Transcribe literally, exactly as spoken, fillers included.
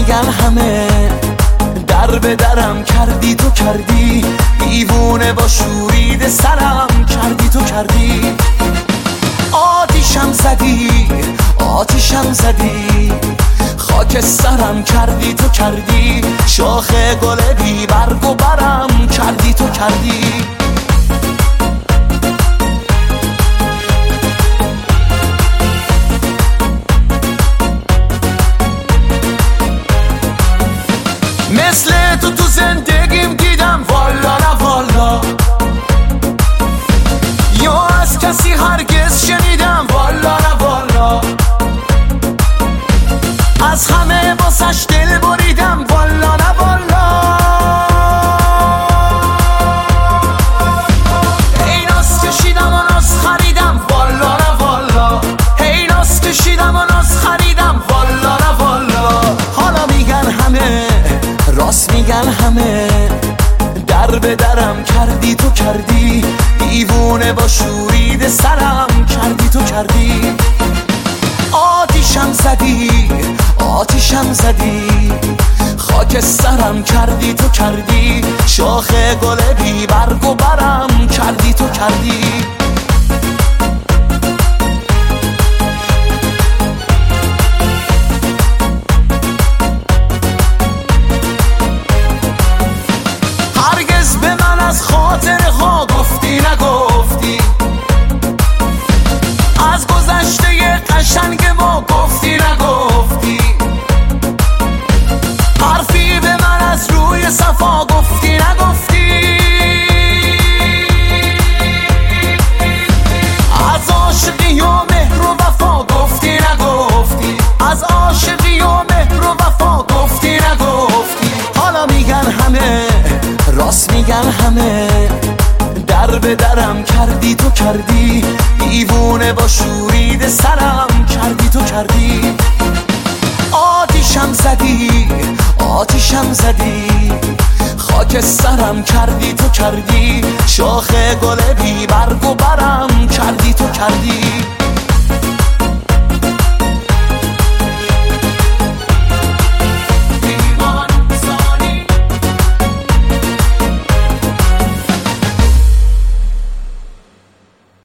میگن همه، در به درم کردی تو کردی، دیوونه با شورید سرم کردی تو کردی. آتیشم زدی آتیشم زدی، خاک سرم کردی تو کردی، شاخ گل بی برگ و برم کردی تو کردی. مثل تو تو زندگیم دیدم والا نه والا، یا از کسی هرگز شنیدم والا نه والا، از همه باسش دل بریدم والا نه والا. هی ناز کشیدم و ناز خریدم والا نه والا، هی ناز کشیدم و ناز خریدم والا نه والا. حالا میگن همه، راست میگن همه، در به درم کردی تو کردی، دیوونه با شورید سرم کردی تو کردی. آتیشم زدی آتیشم زدی، خاک سرم کردی تو کردی، شاخ گل بی برگ و برم کردی تو کردی. هرگز به من از خاطره ها گفتی نگفتی، از گذشته قشنگ ما گفتی نگفتی، حرفی به من از روی صفا گفتی نگفتی. از عاشقی و مهر و وفا گفتی نگفتی، از عاشقی و مهر و وفا گفتی نگفتی. حالا میگن همه، راست میگن همه، در به درم کردی تو کردی، دیوونه با شورید سرم کردی تو کردی. آتیشم زدی آتیشم زدی، خاک سرم کردی تو کردی، شاخ گل بی برگ و برم کردی تو کردی.